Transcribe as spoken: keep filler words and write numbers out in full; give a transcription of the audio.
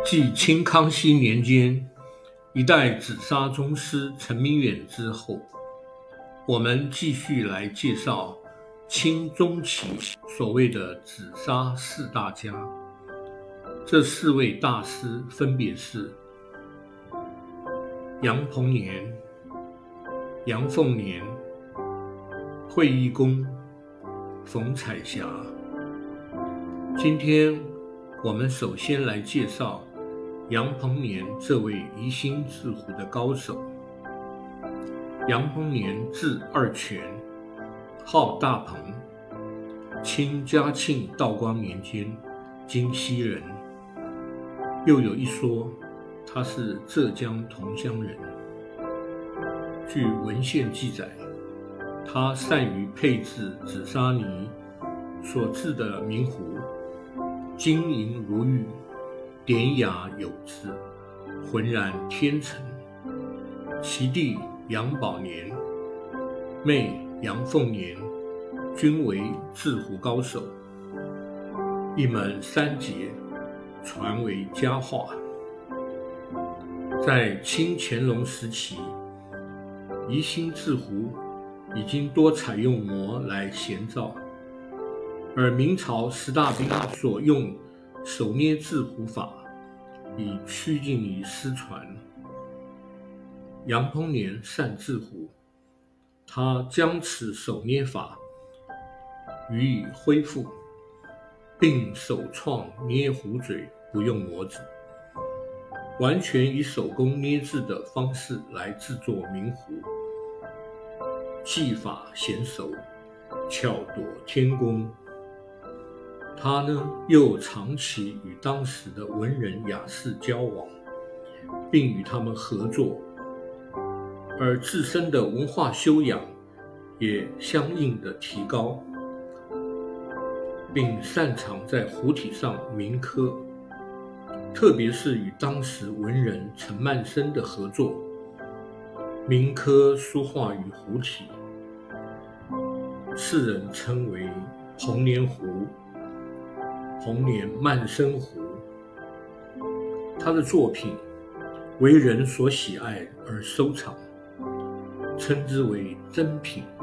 继清康熙年间一代紫砂宗师陈明远之后，我们继续来介绍清中期所谓的紫砂四大家。这四位大师分别是杨鹏年、杨凤年、惠义公、冯彩霞。今天我们首先来介绍杨鹏年这位宜兴制壶的高手。杨鹏年字二全，号大鹏，清嘉庆道光年间京西人。又有一说他是浙江桐乡人。据文献记载，他善于配制紫砂泥所制的明壶，晶莹如玉，典雅有致，浑然天成。其弟杨宝年、妹杨凤年均为制壶高手，一门三杰，传为佳话。在清乾隆时期，宜兴制壶已经多采用模来咸造，而明朝十大兵所用手捏制壶法已趋近于失传。杨鹏年善制壶，他将此手捏法予以恢复，并首创捏壶嘴不用模子，完全以手工捏制的方式来制作明壶，技法娴熟，巧夺天工。他呢，又长期与当时的文人雅士交往，并与他们合作，而自身的文化修养也相应的提高，并擅长在壶体上铭刻，特别是与当时文人陈曼生的合作，铭刻书画与壶体，世人称为鹏年壶、鹏年曼生壶。他的作品为人所喜爱而收藏，称之为珍品。